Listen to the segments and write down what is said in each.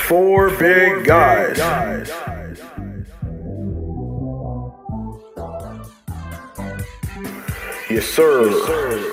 Four big guys. Yes, sir.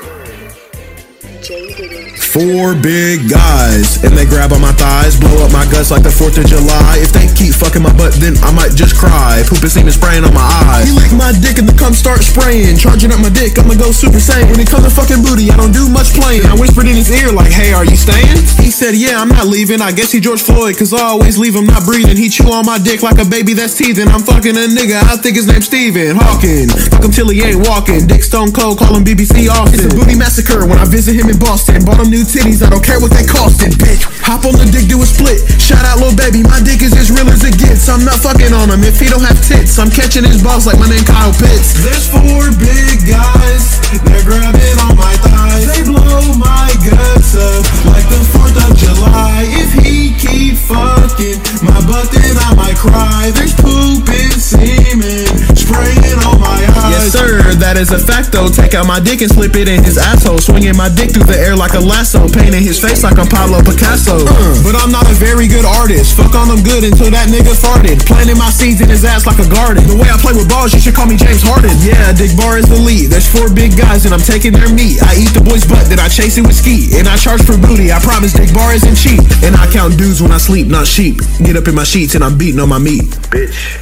Four big guys, and they grab on my thighs, blow up my guts like the 4th of July. If they keep fucking my butt, then I might just cry. Poop and semen spraying on my eyes. He lick my dick and the cum start spraying. Charging up my dick, I'ma go super saiyan. When it comes to fucking booty, I don't do much playing. I whispered in his ear like, hey, are you staying? He said, yeah, I'm not leaving. I guess he George Floyd, cause I always leave him not breathing. He chew on my dick like a baby that's teething. I'm fucking a nigga, I think his name's Stephen Hawking. Fuck him till he ain't walking. Dick Stone Cold, call him BBC Austin. It's a booty massacre when I visit him in Boston. Bought him new titties, I don't care what they costin', bitch. Hop on the dick, do a split. Shout out Lil Baby, my dick is as real as it gets. I'm not fucking on him if he don't have tits. I'm catching his balls like my name Kyle Pitts. There's four big guys, they're grabbing on my thighs. They blow my guts up like the 4th of July. If he keep fucking my butt, then I might cry. There's poop and semen spraying on my eyes. Yes sir, that is a fact though. Take out my dick and slip it in his asshole. Swinging my dick through the air like a lasso. Painting his face like I'm Pablo Picasso. But I'm not a very good artist. Fuck on him good until that nigga farted. Planting my seeds in his ass like a garden. The way I play with balls, you should call me James Harden. Yeah, Dick Bar is elite. There's four big guys and I'm taking their meat. I eat the boy's butt, then I chase it with skeet. And I charge for booty, I promise Dick Bar isn't cheap. And I count dudes when I sleep, not sheep. Get up in my sheets and I'm beating on my meat. Bitch.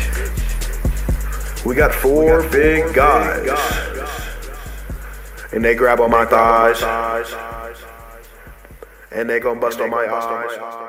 We got four big guys. And they grab on my thighs. And they gon' bust on my eyes.